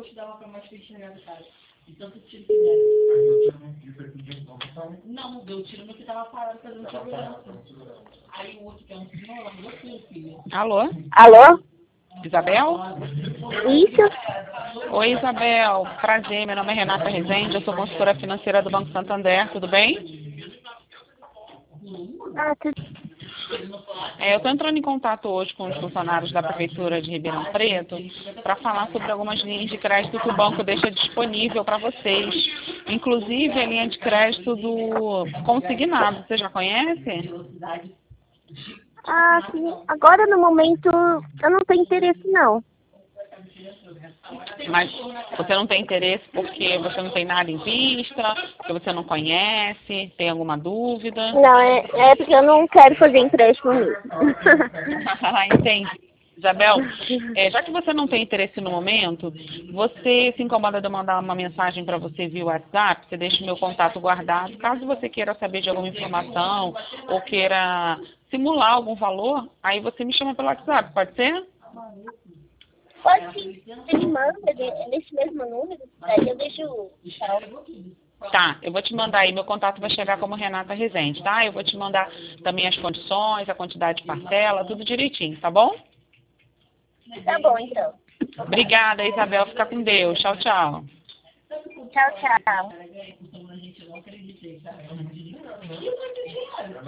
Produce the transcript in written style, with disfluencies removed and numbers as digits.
vou te dar uma pra mais pra enxergar do cara. Então tu tira o que der. Não, eu tiro no que tava parado fazendo segurança. Aí o outro que é um senhor, ela falou assim, filho. Alô? Alô? Isabel? Isso? Oi, Isabel. Prazer, meu nome é Renata Rezende, eu sou consultora financeira do Banco Santander, tudo bem? Ah, tudo. Eu estou entrando em contato hoje com os funcionários da Prefeitura de Ribeirão Preto para falar sobre algumas linhas de crédito que o banco deixa disponível para vocês. Inclusive a linha de crédito do consignado, você já conhece? Ah, sim. Agora, no momento, eu não tenho interesse, não. Mas você não tem interesse porque você não tem nada em vista, porque você não conhece, tem alguma dúvida? Não, é porque eu não quero fazer empréstimo mesmo. Entendi. Isabel, já que você não tem interesse no momento, você se incomoda de eu mandar uma mensagem para você via WhatsApp? Você deixa o meu contato guardado. Caso você queira saber de alguma informação ou queira simular algum valor, aí você me chama pelo WhatsApp, pode ser? Pode sim. Você me manda nesse mesmo número, daí eu deixo salvo. Tá, eu vou te mandar aí, meu contato vai chegar como Renata Rezende, tá? Eu vou te mandar também as condições, a quantidade de parcela, tudo direitinho, tá bom? Tá bom, então. Obrigada, Isabel. Fica com Deus. Tchau, tchau. Tchau, tchau.